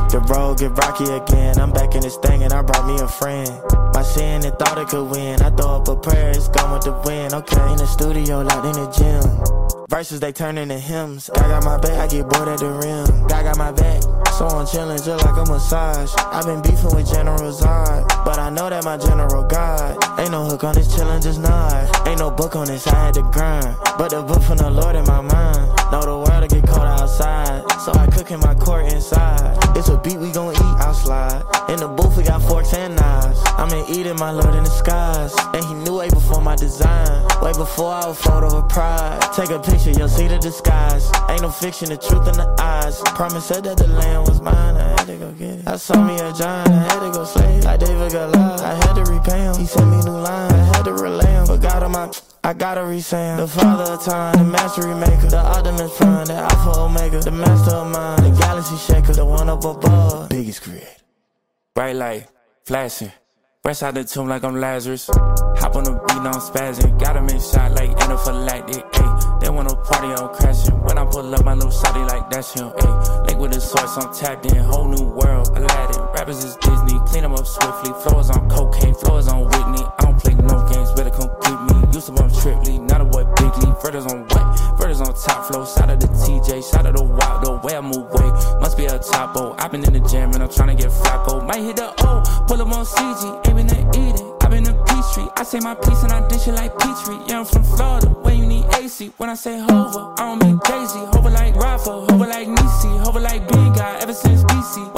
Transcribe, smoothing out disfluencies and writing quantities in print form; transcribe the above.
The road get rocky again. I'm back in this thing and I brought me a friend. My sin and thought it could win. I throw up a prayer, it's gone with the wind. Okay, in the studio, locked in the gym. Verses they turn into hymns. God got my back, I get bored at the rim. God got my back, so I'm chillin' just like a massage. I've been beefing with General Zod, but I know that my general God. Ain't no hook on this, chillin', just nod. Ain't no book on this, I had to grind. But the book from the Lord in my mind. Know the world to get cold outside, so I cook in my court inside. It's a beat we gon' eat, I'll slide. In the booth we got forks and knives. I'm in Eden, my Lord in the skies. And he knew way before my design, way before I was photo of pride. Take a picture, you'll see the disguise. Ain't no fiction, the truth in the eyes. Promise said that the land was mine, I had to go get it. I saw me a giant, I had to go slay it. Like David Goliath, I had to repay him. He sent me new lines, I had to relay him. But God on my, I gotta re-say him. The father of time, the mastery maker, the ultimate prime, the alpha omega, the master of mind, the galaxy shaker, the one up above, biggest creator. Bright light, flashing, fresh out the tomb like I'm Lazarus. Hop on the beat, I'm spazzing. Got him in shot like anaphylactic, ayy. They wanna party, I'm crashing. When I pull up my little shawty like that's him, ayy. Lake with the source, I'm tapped in. Whole new world, Aladdin. Rappers is Disney, clean them up swiftly. Floors on cocaine, floors on Whitney. I don't play no games, better come get me. Used to bump Tripley, not a boy Bigly. Verters on what? Verters on top flow. Shout out to TJ, shout out to Wild, the way I move weight. Must be a topo. I've been in the gym and I'm trying to get Flacco. Might hit the O, pull up on CG, aiming at Eden. I've been to Peachtree, I say my piece and I dish it like Petrie. Yeah, I'm from Florida, where you need AC. When I say hover, I don't mean Daisy. Hover like Rafa, hover like Nisi, hover like Big Guy ever since BC.